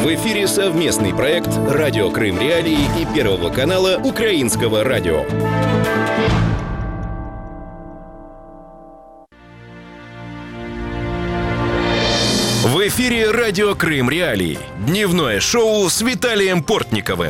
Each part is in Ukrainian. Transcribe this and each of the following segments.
В эфире совместный проект «Радио Крым Реалии» и Первого канала Украинского радио. В эфире «Радио Крым Реалии». Дневное шоу с Виталием Портниковым.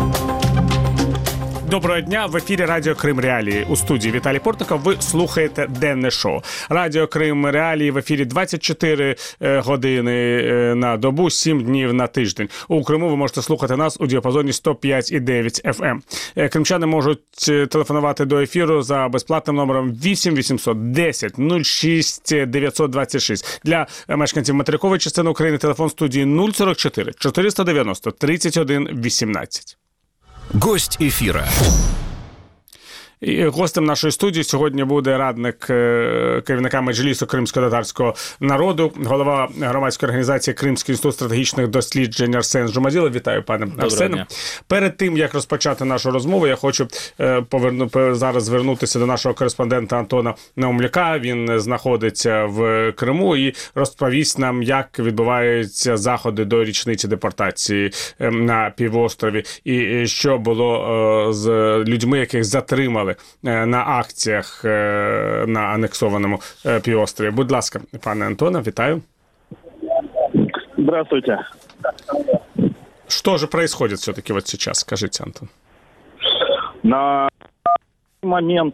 Доброго дня, в ефірі Радіо Крим Реалії. У студії Віталій Портников. Ви слухаєте денне шоу. Радіо Крим Реалії в ефірі 24 години на добу, 7 днів на тиждень. У Криму ви можете слухати нас у діапазоні 105,9 FM. Кримчани можуть телефонувати до ефіру за безплатним номером 8 810 06 926. Для мешканців материкової частини України телефон студії 044 490 31 18. Гость эфира. І гостем нашої студії сьогодні буде радник керівника Меджлісу кримсько-татарського народу, голова громадської організації Кримський інститут стратегічних досліджень Арсен Жумаділов. Вітаю, пане Арсене. Перед тим, як розпочати нашу розмову, я хочу зараз звернутися до нашого кореспондента Антона Наумляка. Він знаходиться в Криму і розповість нам, як відбуваються заходи до річниці депортації на півострові і що було з людьми, яких затримали на акціях на анексованому півострові. Будь ласка, пане Антоне, вітаю. Здравствуйте. Что же происходит все-таки вот сейчас? Скажите, Антон. На момент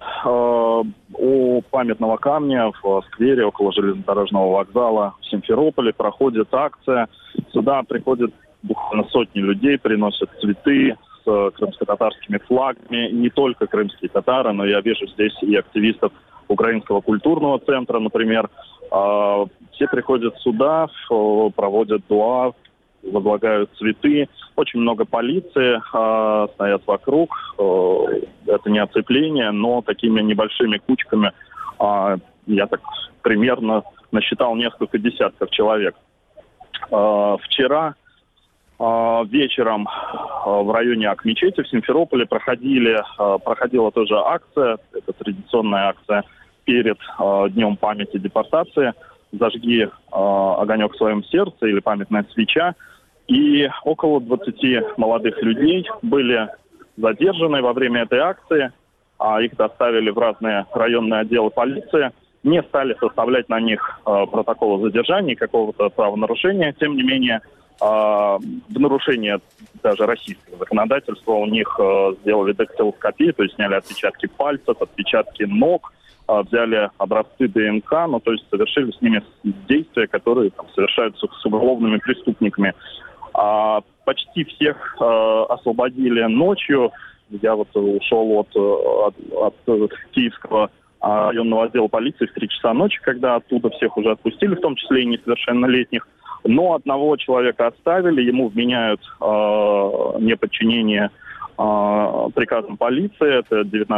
у памятного камня в сквере около железнодорожного вокзала в Симферополе проходит акция. Сюда приходят буквально сотни людей, приносят цветы с крымско-татарскими флагами. Не только крымские татары, но я вижу здесь и активистов Украинского культурного центра, например. Все приходят сюда, проводят дуа, возлагают цветы. Очень много полиции стоят вокруг. Это не оцепление, но такими небольшими кучками, я так примерно насчитал несколько десятков человек. Вчера вечером в районе Ак-мечети в Симферополе проходила тоже акция, это традиционная акция перед Днем памяти депортации «Зажги огонек в своем сердце» или «Памятная свеча». И около 20 молодых людей были задержаны во время этой акции, их доставили в разные районные отделы полиции, не стали составлять на них протоколы задержания, какого-то правонарушения, тем не менее, в нарушение даже российского законодательства у них сделали дактилоскопию, то есть сняли отпечатки пальцев, отпечатки ног, взяли образцы ДНК, то есть совершили с ними действия, которые совершаются с уголовными преступниками. Почти всех освободили ночью. Я ушел от Киевского районного отдела полиции в 3 часа ночи, когда оттуда всех уже отпустили, в том числе и несовершеннолетних. Но одного человека оставили, ему вменяют неподчинение приказам полиции, это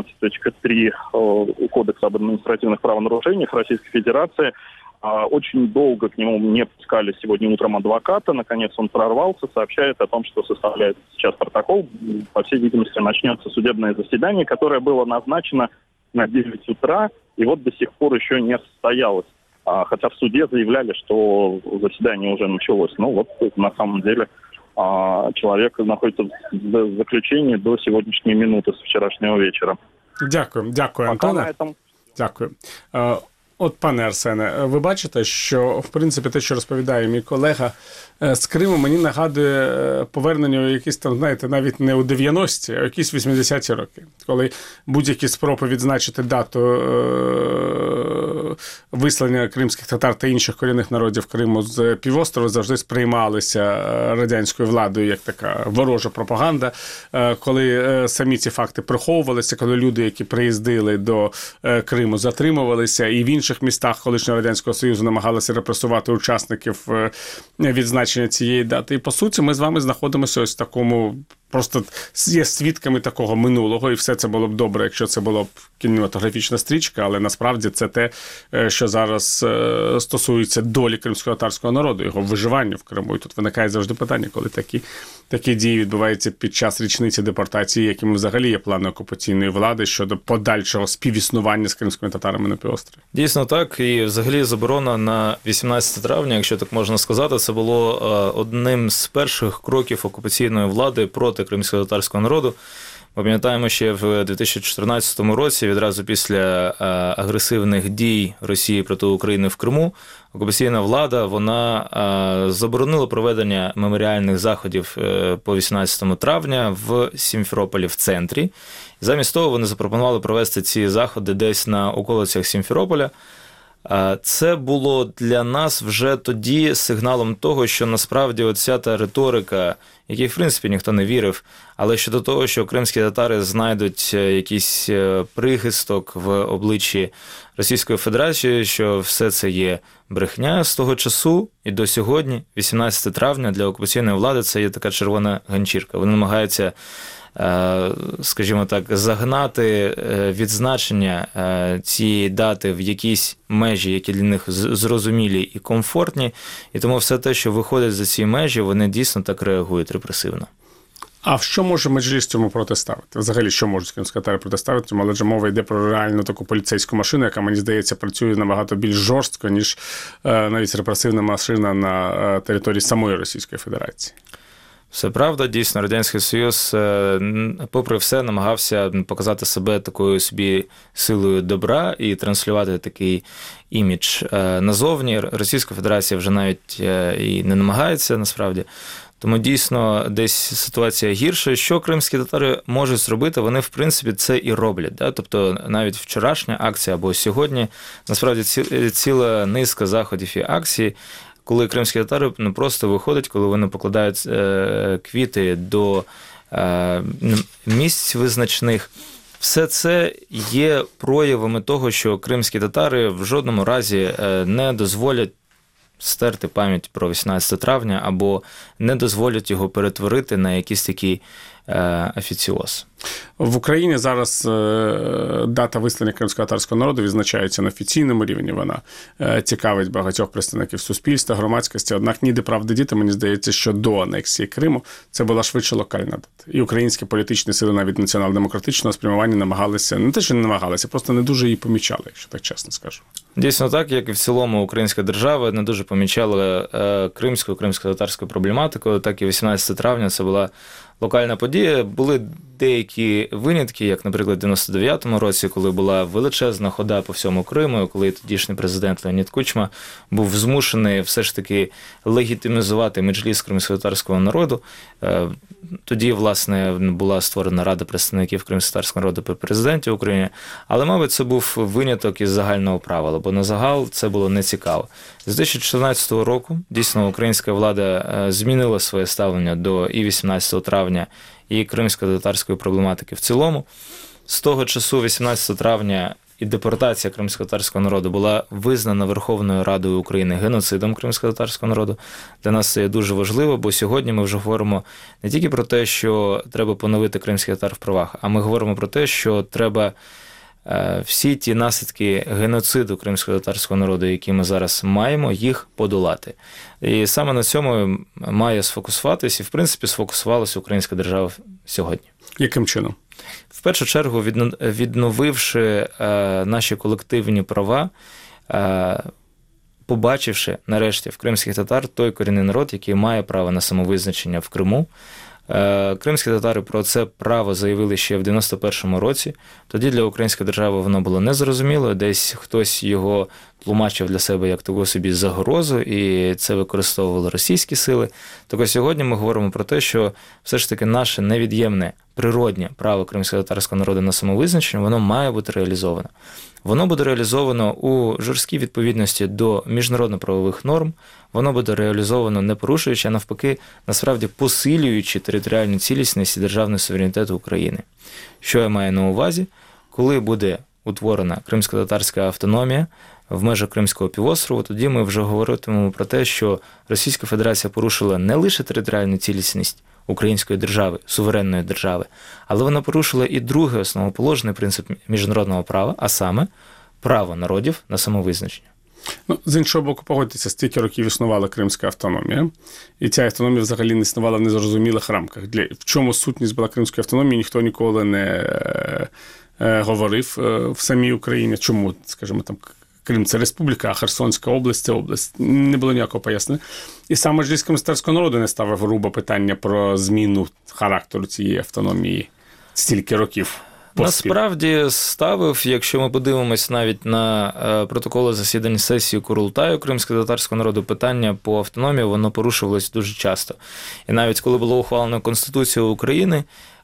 19.3 Кодекса об административных правонарушениях Российской Федерации. Очень долго к нему не пускали сегодня утром адвоката, наконец он прорвался, сообщает о том, что составляет сейчас протокол. По всей видимости, начнется судебное заседание, которое было назначено на 9 утра, и до сих пор еще не состоялось. Хотя в суде заявляли, что заседание уже началось. На самом деле человек находится в заключении до сегодняшней минуты, с вчерашнего вечера. Дякую, Антоне. Дякую. От, пане Арсене, ви бачите, що, в принципі, те, що розповідає мій колега з Криму, мені нагадує повернення у якісь там, знаєте, навіть не у 90-ті, а якісь 80-ті роки, коли будь-які спроби відзначити дату вислання кримських татар та інших корінних народів Криму з півострова завжди сприймалися радянською владою як така ворожа пропаганда, коли самі ці факти приховувалися, коли люди, які приїздили до Криму, затримувалися, і в інших містах колишнього Радянського Союзу намагалися репресувати учасників відзначення цієї дати. І, по суті, ми з вами знаходимося ось в такому просто є свідками такого минулого, і все це було б добре, якщо це була б кінематографічна стрічка, але насправді це те, що зараз стосується долі кримськотатарського народу, його виживання в Криму. І тут виникає завжди питання, коли такі дії відбуваються під час річниці депортації, якими взагалі є плани окупаційної влади щодо подальшого співіснування з кримськими татарами на півострові. Дійсно так, і взагалі заборона на 18 травня, якщо так можна сказати, це було одним з перших кроків окупаційної влади проти кримськотатарського народу. Пам'ятаємо, ще в 2014 році, відразу після агресивних дій Росії проти України в Криму, окупаційна влада, вона заборонила проведення меморіальних заходів по 18 травня в Сімферополі в центрі. Замість того вони запропонували провести ці заходи десь на околицях Сімферополя. Це було для нас вже тоді сигналом того, що насправді оця та риторика, якій, в принципі, ніхто не вірив, але щодо того, що кримські татари знайдуть якийсь прихисток в обличчі Російської Федерації, що все це є брехня з того часу і до сьогодні, 18 травня, для окупаційної влади це є така червона ганчірка. Вони намагаються, скажімо так, загнати відзначення цієї дати в якісь межі, які для них зрозумілі і комфортні, і тому все те, що виходить за ці межі, вони дійсно так реагують репресивно. А в що може Меджліс цьому протиставити? Взагалі, що можуть кримські татари протиставити? Але ж мова йде про реальну таку поліцейську машину, яка, мені здається, працює набагато більш жорстко, ніж навіть репресивна машина на території самої Російської Федерації. Все правда, дійсно, Радянський Союз, попри все, намагався показати себе такою собі силою добра і транслювати такий імідж назовні. Російська Федерація вже навіть і не намагається, насправді. Тому дійсно десь ситуація гірша. Що кримські татари можуть зробити, вони в принципі це і роблять. Да? Тобто навіть вчорашня акція або сьогодні, насправді ціла низка заходів і акцій, коли кримські татари просто виходять, коли вони покладають квіти до місць визначених. Все це є проявами того, що кримські татари в жодному разі не дозволять стерти пам'ять про 18 травня або не дозволять його перетворити на якийсь такий офіціоз. В Україні зараз дата визволення кримськотатарського народу відзначається на офіційному рівні. Вона цікавить багатьох представників суспільства, громадськості. Однак ніде правди діти, мені здається, що до анексії Криму це була швидше локальна дата. І українські політичні сили навіть націонал-демократичного спрямування намагалися, не те, що не намагалися, просто не дуже її помічали, якщо так чесно скажу. Дійсно так, як і в цілому українська держава не дуже помічала кримсько-татарську проблематику, так і 18 травня це була локальна подія. Були деякі винятки, як, наприклад, в 99-му році, коли була величезна хода по всьому Криму, коли тодішній президент Леонід Кучма був змушений все ж таки легітимізувати Меджліс кримськотатарського народу. Тоді, власне, була створена Рада представників кримськотатарського народу при президенті України. Але, мабуть, це був виняток із загального правила, бо на загал це було нецікаво. З 2014 року, дійсно, українська влада змінила своє ставлення до і 18 травня, і кримсько-татарської проблематики в цілому. З того часу, 18 травня, і депортація кримсько-татарського народу була визнана Верховною Радою України геноцидом кримсько-татарського народу. Для нас це є дуже важливо, бо сьогодні ми вже говоримо не тільки про те, що треба поновити кримських татар в правах, а ми говоримо про те, що треба всі ті наслідки геноциду кримсько-татарського народу, які ми зараз маємо, їх подолати. І саме на цьому має сфокусуватися, і в принципі сфокусувалася українська держава сьогодні. Яким чином? В першу чергу, відновивши наші колективні права, побачивши нарешті в кримських татар той корінний народ, який має право на самовизначення в Криму. Кримські татари про це право заявили ще в 91-му році. Тоді для української держави воно було незрозуміло, десь хтось його тлумачив для себе як таку собі загрозу, і це використовували російські сили. Так сьогодні ми говоримо про те, що все ж таки наше невід'ємне природнє право кримськотатарського народу на самовизначення, воно має бути реалізовано. Воно буде реалізовано у жорсткій відповідності до міжнародно-правових норм, воно буде реалізовано не порушуючи, а навпаки, насправді посилюючи територіальну цілісність і державний суверенітет України. Що я маю на увазі? Коли буде утворена кримсько-татарська автономія, в межах Кримського півострову, тоді ми вже говоритимемо про те, що Російська Федерація порушила не лише територіальну цілісність української держави, суверенної держави, але вона порушила і другий основоположний принцип міжнародного права, а саме право народів на самовизначення. Ну, з іншого боку, погодьтеся, стільки років існувала Кримська автономія, і ця автономія взагалі не існувала в незрозумілих рамках. В чому сутність була Кримської автономії, ніхто ніколи не говорив в самій Україні. Чому, скажімо, там, Крим – це республіка, а Херсонська область – це область. Не було ніякого пояснення. І сам Меджліс кримськотатарського народу не ставив грубо питання про зміну характеру цієї автономії стільки років. Насправді ставив, якщо ми подивимось навіть на протоколи засідань сесії Курултаю кримськотатарського народу, питання по автономії, воно порушувалось дуже часто. І навіть коли було ухвалено Конституцію України,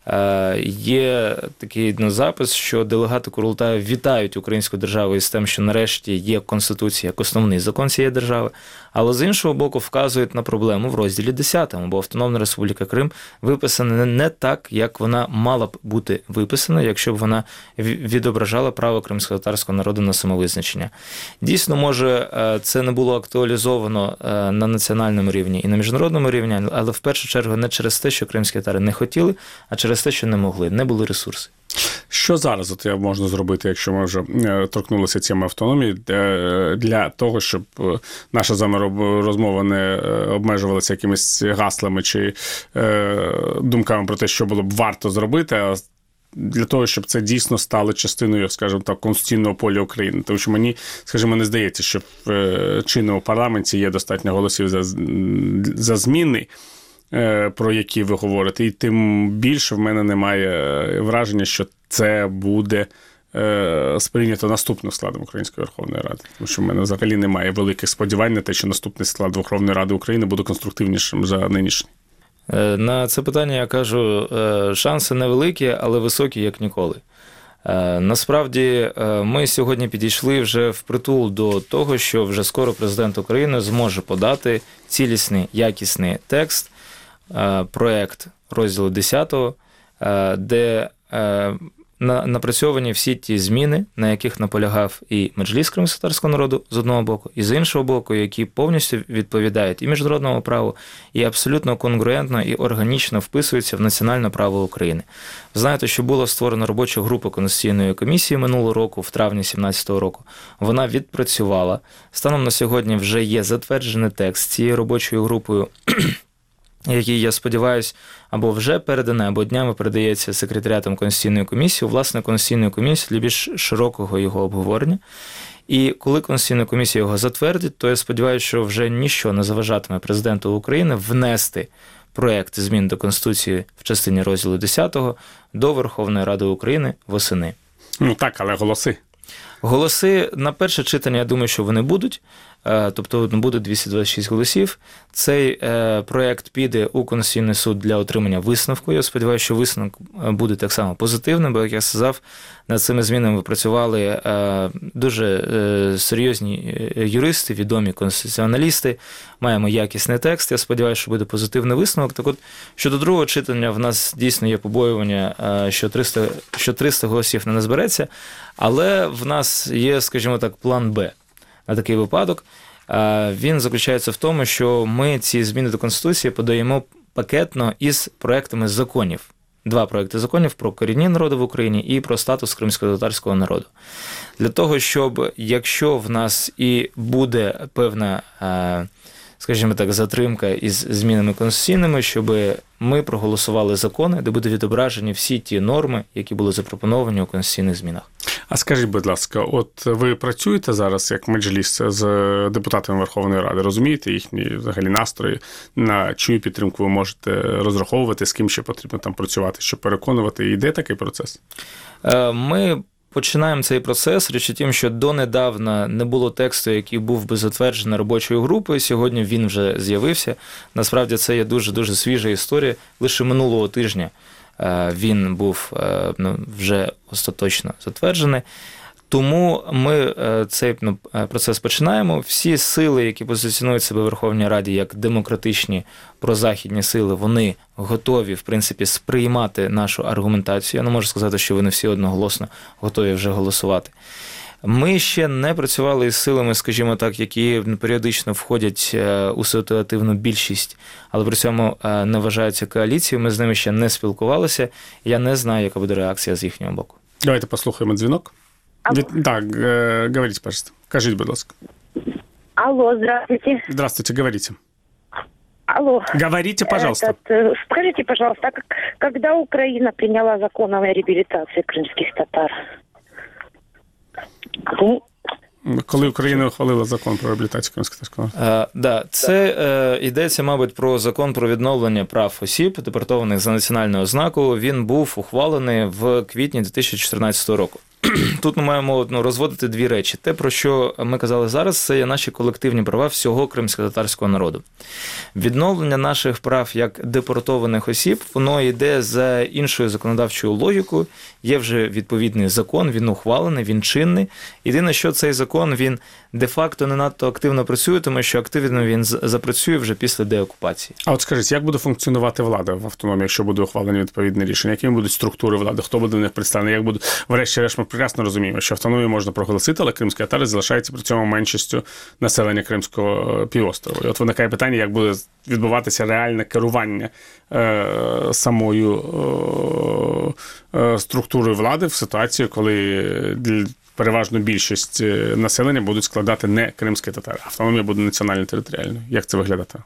є такий запис, що делегати Курултаю вітають українську державу із тим, що нарешті є Конституція як основний закон цієї держави, але з іншого боку вказують на проблему в розділі 10, бо Автономна Республіка Крим виписана не так, як вона мала б бути виписана, якщо б вона відображала право кримськотатарського народу на самовизначення. Дійсно, може, це не було актуалізовано на національному рівні і на міжнародному рівні, але в першу чергу не через те, що кримські татари не хотіли, а через те, що не могли, не були ресурси. Що зараз можна зробити, якщо ми вже торкнулися цієї автономії, для того, щоб наша з вами розмова не обмежувалася якимись гаслами чи думками про те, що було б варто зробити, а для того, щоб це дійсно стало частиною, скажімо так, конституційного поля України. Тому що мені, скажімо, не здається, що в чинному парламенті є достатньо голосів за зміни, про які ви говорите, і тим більше в мене немає враження, що це буде сприйнято наступним складом Української Верховної Ради. Тому що в мене взагалі немає великих сподівань на те, що наступний склад Верховної Ради України буде конструктивнішим за нинішній. На це питання я кажу, шанси невеликі, але високі, як ніколи. Насправді, ми сьогодні підійшли вже впритул до того, що вже скоро президент України зможе подати цілісний, якісний текст, проект розділу 10, де напрацьовані всі ті зміни, на яких наполягав і Меджліс кримськотатарського народу з одного боку, і з іншого боку, які повністю відповідають і міжнародному праву, і абсолютно конгруентно і органічно вписуються в національне право України. Ви знаєте, що була створена робоча група Конституційної комісії минулого року, в травні 2017 року. Вона відпрацювала. Станом на сьогодні вже є затверджений текст цією робочою групою, який, я сподіваюся, або вже переданий, або днями передається секретаріатом Конституційної комісії, власне, Конституційної комісії для більш широкого його обговорення. І коли Конституційна комісія його затвердить, то я сподіваюся, що вже ніщо не заважатиме президенту України внести проєкт змін до Конституції в частині розділу 10 до Верховної Ради України восени. Ну так, але голоси. Голоси на перше читання, я думаю, що вони будуть. Тобто буде 226 голосів. Цей проєкт піде у Конституційний суд для отримання висновку. Я сподіваюся, що висновок буде так само позитивним, бо, як я сказав, над цими змінами працювали дуже серйозні юристи, відомі конституціоналісти. Маємо якісний текст. Я сподіваюся, що буде позитивний висновок. Так от, щодо другого читання, в нас дійсно є побоювання, що 300 голосів не збереться, але в нас є, скажімо так, план Б. На такий випадок, він заключається в тому, що ми ці зміни до Конституції подаємо пакетно із проектами законів. 2 проекти законів про корінні народи в Україні і про статус кримськотатарського народу. Для того, щоб, якщо в нас і буде певна, скажімо так, затримка із змінами конституційними, щоб ми проголосували закони, де будуть відображені всі ті норми, які були запропоновані у конституційних змінах. А скажіть, будь ласка, от ви працюєте зараз як Меджліс з депутатами Верховної Ради, розумієте їхні взагалі настрої, на чию підтримку ви можете розраховувати, з ким ще потрібно там працювати, щоб переконувати, йде такий процес? Ми починаємо цей процес. Річ у тім, що донедавна не було тексту, який був би затверджений робочою групою. Сьогодні він вже з'явився. Насправді це є дуже-дуже свіжа історія. Лише минулого тижня він був вже остаточно затверджений. Тому ми цей процес починаємо. Всі сили, які позиціонують себе в Верховній Раді як демократичні прозахідні сили, вони готові, в принципі, сприймати нашу аргументацію. Я не можу сказати, що вони всі одноголосно готові вже голосувати. Ми ще не працювали із силами, скажімо так, які періодично входять у ситуативну більшість, але при цьому не вважаються коаліцією. Ми з ними ще не спілкувалися. Я не знаю, яка буде реакція з їхнього боку. Давайте послухаємо дзвінок. Так, говорите, пожалуйста. Кажіть, будь ласка. Алло, здравствуйте. Здравствуйте, говорите. Алло. Говорите, пожалуйста. Скажите, пожалуйста, когда Украина приняла закон о реабилитации крымских татар? Коли Україна ухвалила закон про реабілітацію кримськотатарського народу? Да, це йдеться, мабуть, про закон про відновлення прав осіб, депортованих за національною ознакою. Він був ухвалений в квітні 2014 року. Тут ми маємо розводити дві речі. Те, про що ми казали зараз, це є наші колективні права всього кримськотатарського народу. Відновлення наших прав як депортованих осіб, воно йде за іншою законодавчою логікою. Є вже відповідний закон, він ухвалений, він чинний. Єдине, що цей закон, він де-факто не надто активно працює, тому що активно він запрацює вже після деокупації. А от скажіть, як буде функціонувати влада в автономії, якщо буде ухвалені відповідні рішення? Якими будуть структури влади? Хто буде в них представлений? Як будуть, врешті-решт, ми прекрасно розуміємо, що автономію можна проголосити, але кримські татари залишаються при цьому меншістю населення Кримського півострова. І от виникає питання, як буде відбуватися реальне керування самою структурою влади в ситуації, коли переважну більшість населення будуть складати не кримські татари. Автономія буде національно-територіальною. Як це виглядатиме?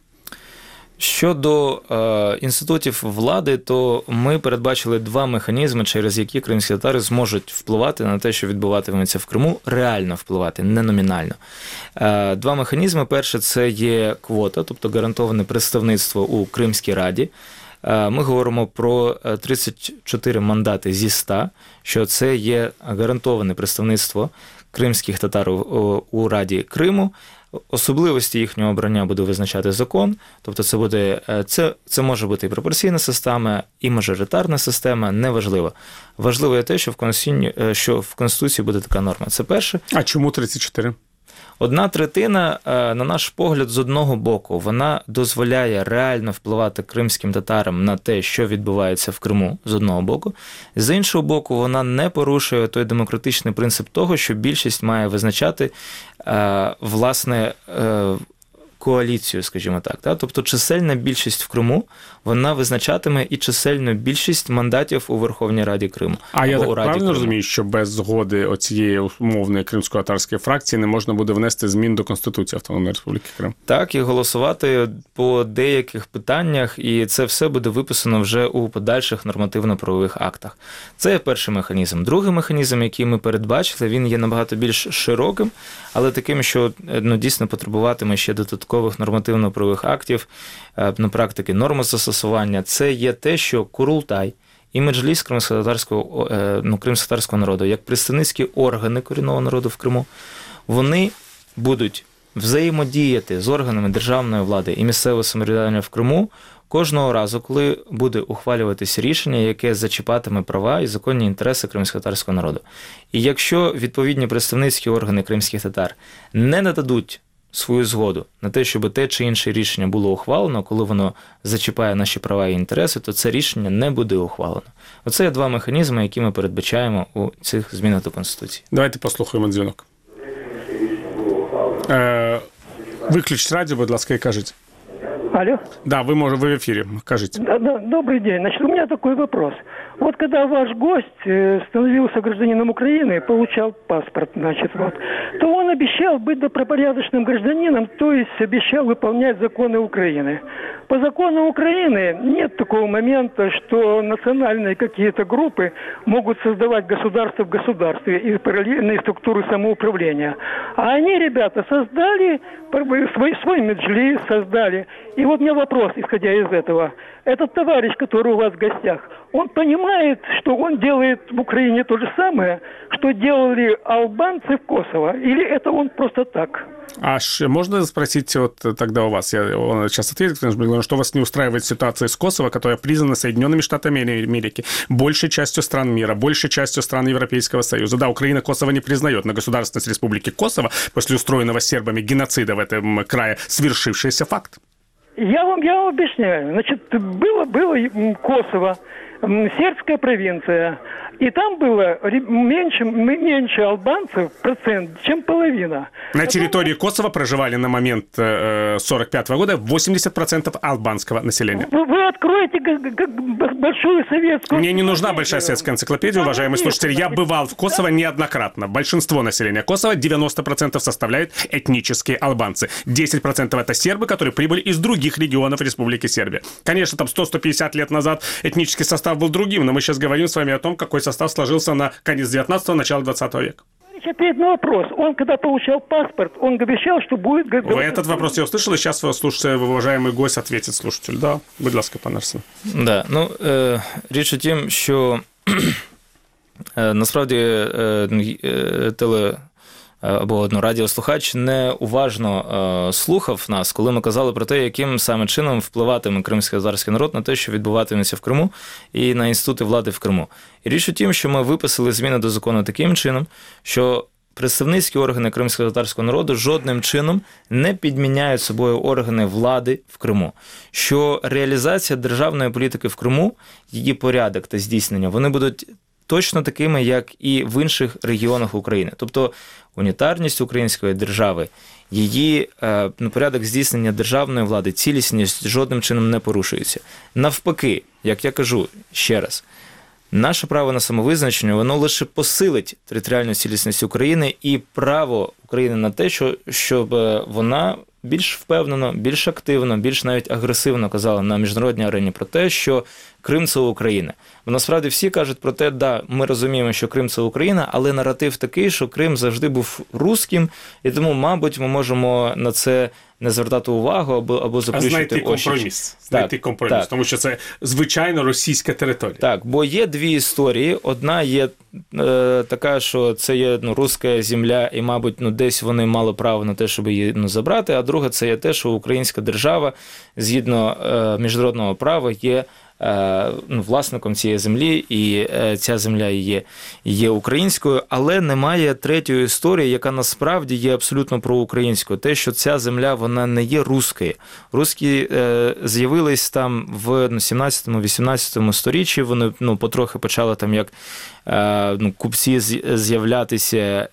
Щодо інститутів влади, то ми передбачили два механізми, через які кримські татари зможуть впливати на те, що відбуватиметься в Криму, реально впливати, не номінально. Два механізми. Перше – це є квота, тобто гарантоване представництво у Кримській Раді. Ми говоримо про 34 мандати зі 100, що це є гарантоване представництво кримських татар у Раді Криму. Особливості їхнього обрання буде визначати закон, тобто це може бути і пропорційна система, і мажоритарна система, неважливо. Важливо є те, що в Конституції буде така норма. Це перше. А чому 34? 1/3, на наш погляд, з одного боку, вона дозволяє реально впливати кримським татарам на те, що відбувається в Криму, з одного боку. З іншого боку, вона не порушує той демократичний принцип того, що більшість має визначати, власне, коаліцію, скажімо так. Тобто чисельна більшість в Криму, вона визначатиме і чисельну більшість мандатів у Верховній Раді Криму. А я так правильно розумію, що без згоди оцієї умовної кримсько-татарської фракції не можна буде внести змін до Конституції Автономної Республіки Крим? Так, і голосувати по деяких питаннях, і це все буде виписано вже у подальших нормативно-правових актах. Це є перший механізм. Другий механізм, який ми передбачили, він є набагато більш широким, але таким, що дійсно потребуватиме ще додаткових нормативно-правових актів, на практики нормозастосування. Це є те, що Курултай і Меджліс кримськотатарського народу, як представницькі органи корінного народу в Криму, вони будуть взаємодіяти з органами державної влади і місцевого самоврядування в Криму кожного разу, коли буде ухвалюватися рішення, яке зачіпатиме права і законні інтереси кримськотатарського народу. І якщо відповідні представницькі органи кримських татар не нададуть свою згоду на те, щоб те чи інше рішення було ухвалено, коли воно зачіпає наші права і інтереси, то це рішення не буде ухвалено. Оце є два механізми, які ми передбачаємо у цих змінах до Конституції. Давайте послухаємо дзвінок. Виключіть радіо, будь ласка, і кажіть. Алло? Да, вы в эфире, скажите. Добрый день. Значит, у меня такой вопрос. Вот когда ваш гость становился гражданином Украины, получал паспорт, значит, то он обещал быть добропорядочным гражданином, то есть обещал выполнять законы Украины. По закону Украины нет такого момента, что национальные какие-то группы могут создавать государство в государстве и параллельные структуры самоуправления. А они, ребята, создали свой меджлис, создали. И вот у меня вопрос, исходя из этого. Этот товарищ, который у вас в гостях, он понимает, что он делает в Украине то же самое, что делали албанцы в Косово? Или это он просто так? Можно спросить вот тогда у вас, он сейчас ответит, что вас не устраивает ситуация с Косово, которая признана Соединенными Штатами Америки, большей частью стран мира, большей частью стран Европейского Союза. Да, Украина Косово не признает, но государственность Республики Косово после устроенного сербами геноцида в этом крае свершившийся факт. Я вам объясняю. Значит, было Косово, сербская провинция. И там было меньше албанцев процент, чем половина. На территории Косово проживали на момент 1945 года 80% албанского населения. Вы откроете большую советскую... Мне не нужна большая советская энциклопедия, уважаемые слушатели. Я бывал в Косово неоднократно. Большинство населения Косово, 90% составляют этнические албанцы. 10% это сербы, которые прибыли из других регионов Республики Сербия. Конечно, там 100-150 лет назад этнический состав был другим, но мы сейчас говорим с вами о том, какой состав сложился на конец 19-го, начало 20 века. Ответ на вопрос. Он, когда получал паспорт, он обещал, что будет... Этот вопрос я услышал, и сейчас уважаемый гость ответит слушатель. Да, будь ласка, пан Арсен. Да, річ у тім, що насправді або радіослухач неуважно слухав нас, коли ми казали про те, яким саме чином впливатиме кримськотатарський народ на те, що відбуватиметься в Криму і на інститути влади в Криму. І річ у тім, що ми виписали зміни до закону таким чином, що представницькі органи кримськотатарського народу жодним чином не підміняють собою органи влади в Криму. Що реалізація державної політики в Криму, її порядок та здійснення, вони будуть точно такими, як і в інших регіонах України. Тобто унітарність української держави, її порядок здійснення державної влади, цілісність жодним чином не порушується. Навпаки, як я кажу ще раз, наше право на самовизначення, воно лише посилить територіальну цілісність України і право України на те, щоб вона більш впевнено, більш активно, більш навіть агресивно казала на міжнародній арені про те, що Крим – це Україна. Бо насправді всі кажуть про те, да, ми розуміємо, що Крим – це Україна, але наратив такий, що Крим завжди був руським, і тому, мабуть, ми можемо на це не звертати увагу або заплющити очі. Знайти компроміс, тому що це звичайно російська територія. Так, бо є дві історії. Одна є така, що це є руська земля, і, мабуть, десь вони мали право на те, щоб її забрати, а друга – це є те, що українська держава, згідно міжнародного права, є власником цієї землі, і ця земля є українською, але немає третьої історії, яка насправді є абсолютно проукраїнською. Те, що ця земля, вона не є руською. Руські з'явились там в 17-18 сторіччі, вони потрохи почали там як купці з'являтися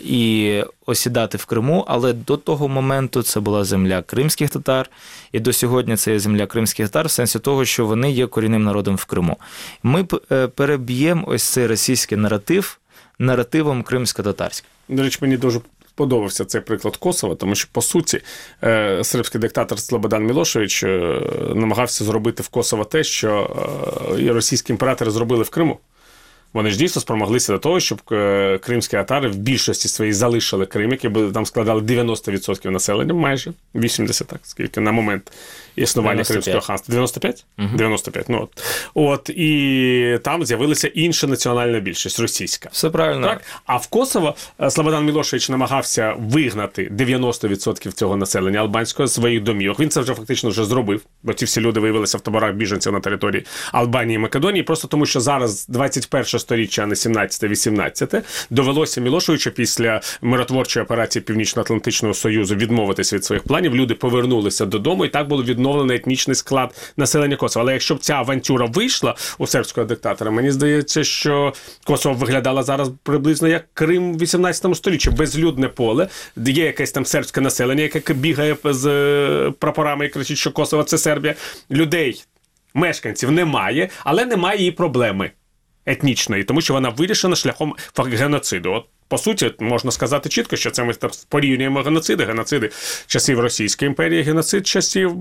і осідати в Криму, але до того моменту це була земля кримських татар, і до сьогодні це є земля кримських татар, в сенсі того, що вони є корінним народом в Криму. Ми переб'ємо ось цей російський наратив наративом кримсько-татарським. До речі, мені дуже подобався цей приклад Косова, тому що, по суті, сербський диктатор Слободан Мілошевич намагався зробити в Косово те, що і російські імператори зробили в Криму. Вони ж дійсно спромоглися до того, щоб кримські татари в більшості своїй залишили Крим, які там складали 90% населення, майже 80%, так, скільки на момент існування 95. Кримського ханства. 95? Угу. 95, ну от. І там з'явилася інша національна більшість, російська. Все правильно. Так? А в Косово Слободан Мілошевич намагався вигнати 90% цього населення албанського з своїх домівок. Він це вже фактично зробив, бо ті всі люди виявилися в таборах біженців на території Албанії і Македонії, просто тому що зараз 21 сторіччя, а не 17-18, довелося Мілошевичу після миротворчої операції Північно-Атлантичного Союзу відмовитися від своїх планів. Люди повернулися додому, і так було відновлено етнічний склад населення Косова. Але якщо б ця авантюра вийшла у сербського диктатора, мені здається, що Косово виглядало зараз приблизно як Крим в 18 сторіччі. Безлюдне поле, є якесь там сербське населення, яке бігає з прапорами і кричить, що Косово – це Сербія. Людей, мешканців немає, але немає і проблеми етнічної, тому що вона вирішена шляхом геноциду. От, по суті, можна сказати чітко, що це ми порівнюємо геноциди часів Російської імперії, геноцид часів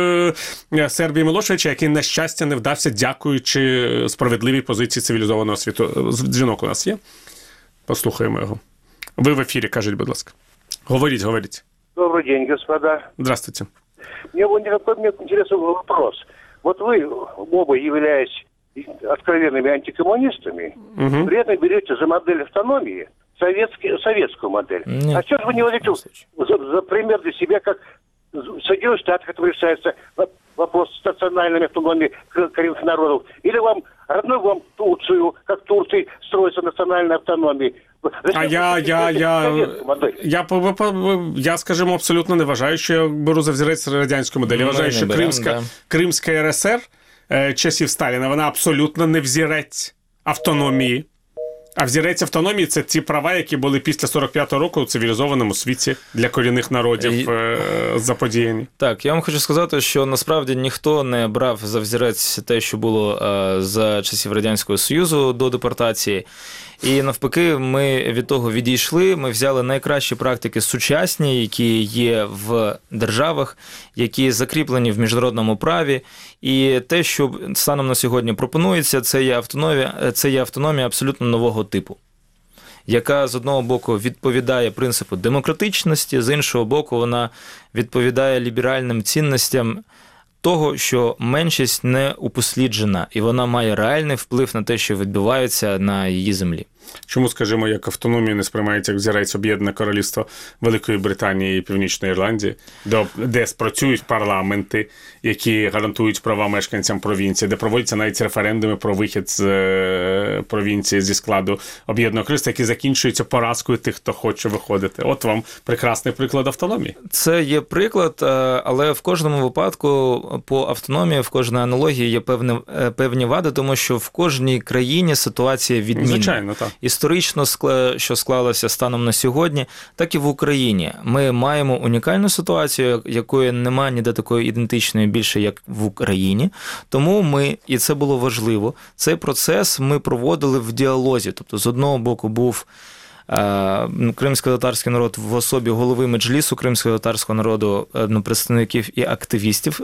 Сербії Мілошевича, який, на щастя, не вдався, дякуючи справедливій позиції цивілізованого світу. Дзвінок у нас є? Послухаємо його. Ви в ефірі, кажіть, будь ласка. Говоріть. Добрый день, господа. Здравствуйте. Мне вот интересный вопрос. Вот вы оба являетесь откровенными антикоммунистами, при этом берете за модель автономии советскую модель. Нет, а что же вы не возьмете за пример для себя, как Соединенные Штаты, которые решаются вопрос с национальными автономией коренных народов, или вам родную вам Турцию, как Турции строится национальная автономия? Я, скажімо, абсолютно не вважаю, що я беру за взірець радянську модель. Я вважаю, що Кримська РСР часів Сталіна, вона абсолютно не взірець автономії А взірець автономії – це ті права, які були після 45-го року у цивілізованому світі для корінних народів заподіяні. Так, я вам хочу сказати, що насправді ніхто не брав за взірець те, що було за часів Радянського Союзу до депортації. І навпаки, ми від того відійшли, ми взяли найкращі практики сучасні, які є в державах, які закріплені в міжнародному праві. І те, що станом на сьогодні пропонується, це є автономія абсолютно нового типу, яка з одного боку відповідає принципу демократичності, з іншого боку вона відповідає ліберальним цінностям того, що меншість не упосліджена, і вона має реальний вплив на те, що відбувається на її землі. Чому, скажімо, як автономія не сприймається як взірець Об'єднане Королівство Великої Британії і Північної Ірландії, де спрацюють парламенти, які гарантують права мешканцям провінції, де проводяться навіть референдуми про вихід з провінції зі складу Об'єднаного Королівства, які закінчуються поразкою тих, хто хоче виходити. От вам прекрасний приклад автономії. Це є приклад, але в кожному випадку по автономії, в кожній аналогії є певні вади, тому що в кожній країні ситуація відмінна. Звичайно, так. Історично, що склалося станом на сьогодні, так і в Україні. Ми маємо унікальну ситуацію, якої немає ніде такої ідентичної більше, як в Україні. Тому ми, і це було важливо, цей процес ми проводили в діалозі. Тобто, з одного боку, був кримсько-татарський народ в особі голови Меджлісу кримсько-татарського народу, представників і активістів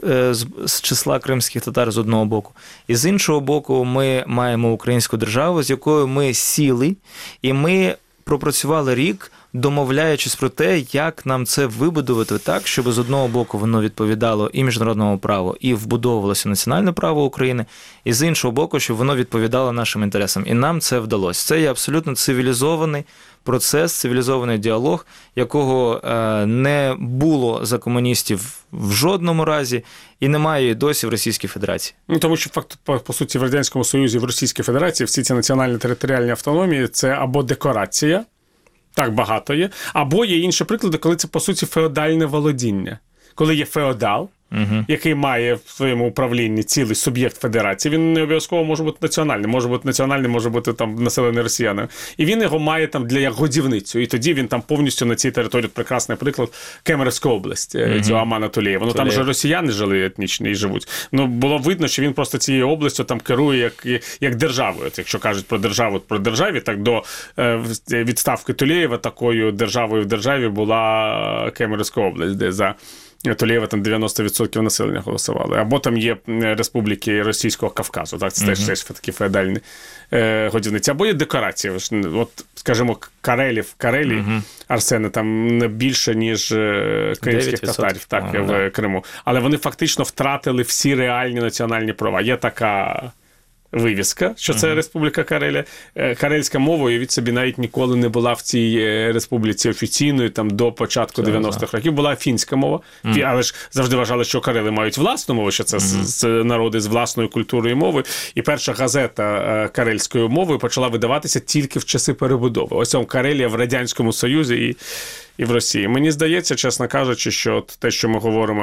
з числа кримських татар з одного боку. І з іншого боку, ми маємо українську державу, з якою ми сіли, і ми пропрацювали рік, домовляючись про те, як нам це вибудувати так, щоб з одного боку воно відповідало і міжнародному праву, і вбудовувалося національне право України, і з іншого боку, щоб воно відповідало нашим інтересам. І нам це вдалося. Це є абсолютно цивілізований процес, цивілізований діалог, якого не було за комуністів в жодному разі і немає і досі в Російській Федерації. Тому що, по суті, в Радянському Союзі, в Російській Федерації всі ці національні територіальні автономії – це або декорація, так багато є, або є інші приклади, коли це, по суті, феодальне володіння. Коли є феодал, який має в своєму управлінні цілий суб'єкт федерації, він не обов'язково може бути національним, може бути там населений росіянами. І він його має там як годівницю. І тоді він там повністю на цій території, прекрасний приклад, Кемеровська область, цього Амана Тулеєва. Ну там же росіяни жили етнічні і живуть. Ну було видно, що він просто цією областю там керує як державою. От, якщо кажуть про державу, так до відставки Тулеєва такою державою в державі була Кемеровська область, де за Тулеєва там 90% населення голосували. Або там є республіки Російського Кавказу, так, це теж такі феодальні годівниці. Або є декорації. От, скажімо, Карелії, Арсена, там не більше, ніж кримських татарів в Криму. Але вони фактично втратили всі реальні національні права. Є така вивіска, що це Республіка Карелія. Карельська мова, уявіть собі, навіть ніколи не була в цій республіці офіційною, там до початку 90-х років була фінська мова. Але ж завжди вважали, що карели мають власну мову, що це народи з власною культурою і мовою. І перша газета карельською мовою почала видаватися тільки в часи перебудови. Ось вам Карелія в Радянському Союзі і в Росії. Мені здається, чесно кажучи, що те, що ми говоримо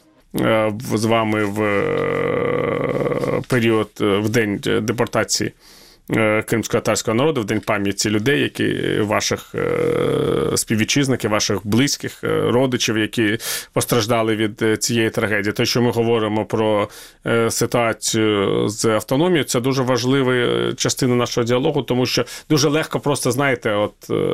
з вами в період, в день депортації кримсько-татарського народу, в день пам'яті людей, які ваших співвітчизників, ваших близьких, родичів, які постраждали від цієї трагедії. Те, що ми говоримо про ситуацію з автономією, це дуже важлива частина нашого діалогу, тому що дуже легко просто, знаєте,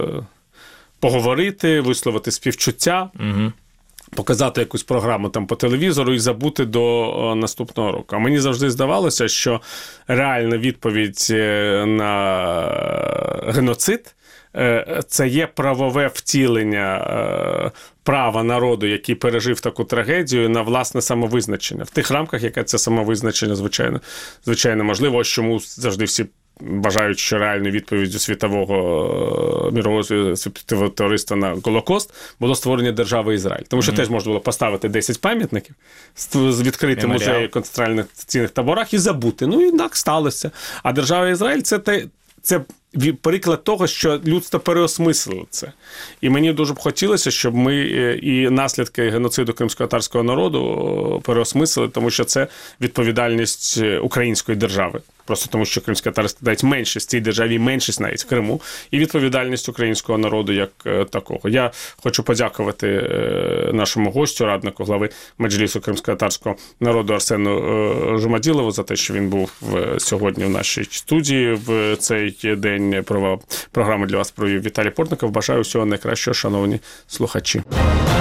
поговорити, висловити співчуття, показати якусь програму там по телевізору і забути до наступного року. А мені завжди здавалося, що реальна відповідь на геноцид – це є правове втілення права народу, який пережив таку трагедію, на власне самовизначення. В тих рамках, яке це самовизначення, звичайно можливо. Ось чому завжди всі вважають, що реальною відповіддю світового мірового товариства на Голокост було створення держави Ізраїль. Тому що теж можна було поставити 10 пам'ятників, відкрити музеї в концентраційних таборах і забути. Ну і так сталося. А держава Ізраїль – це приклад того, що людство переосмислило це. І мені дуже б хотілося, щоб ми і наслідки геноциду кримсько-татарського народу переосмислили, тому що це відповідальність української держави просто тому, що кримські татари складають меншість в цій державі, меншість навіть в Криму, і відповідальність українського народу як такого. Я хочу подякувати нашому гостю, раднику глави Меджлісу кримсько-татарського народу Арсену Жумаділову за те, що він був сьогодні в нашій студії в цей день. Програму для вас провів Віталій Портников. Бажаю всього найкращого, шановні слухачі.